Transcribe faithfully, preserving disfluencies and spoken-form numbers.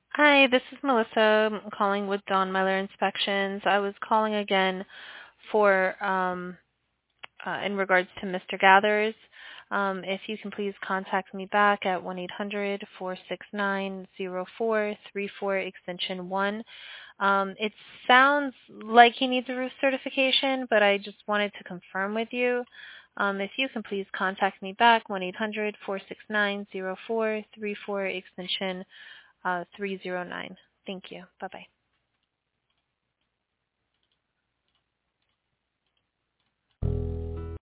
Hi, this is Melissa. I'm calling with Don Meller Inspections. I was calling again for um, uh, in regards to Mister Gathers. Um, if you can please contact me back at one eight hundred, four six nine, zero four three four extension one. Um, it sounds like he needs a roof certification, but I just wanted to confirm with you. Um, if you can please contact me back, one eight hundred, four six nine, zero four three four extension uh, three zero nine. Thank you. Bye-bye.